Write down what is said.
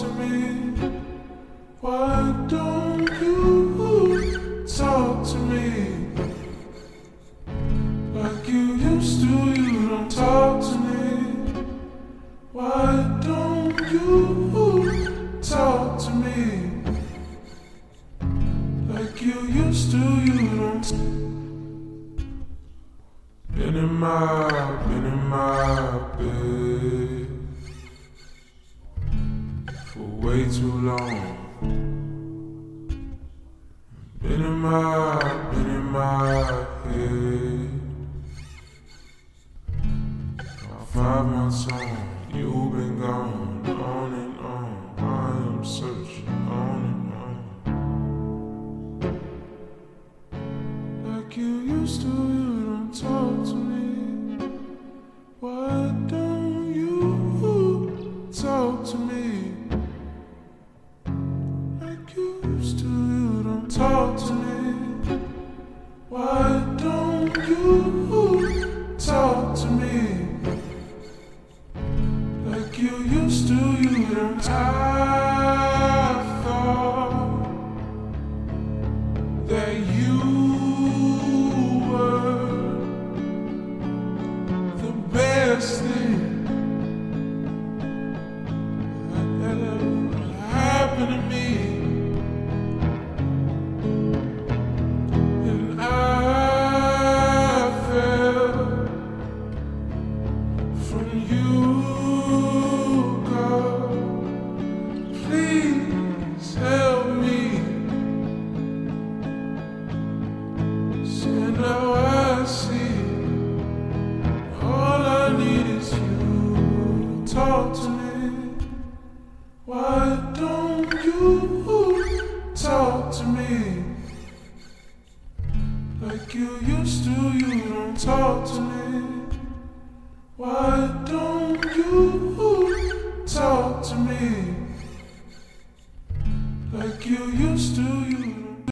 to me? Why don't you talk to me like you used to? You don't talk to me. Why don't you talk to me like you used to? You don't. Been in my bed for way too long. Been in my head. About 5 months on, you've been gone, on and on. I am searching on and on. Like you used to, you don't talk to me. Why don't you talk to me like you used to? You don't talk to me. Why don't you talk to me like you used to? You don't. I thought that you were the best thing that ever happened to me. And I fell from you, God. Please help me. So now I see all I need is you. Talk to me. Why don't you talk to me like you used to? You don't talk to me. Why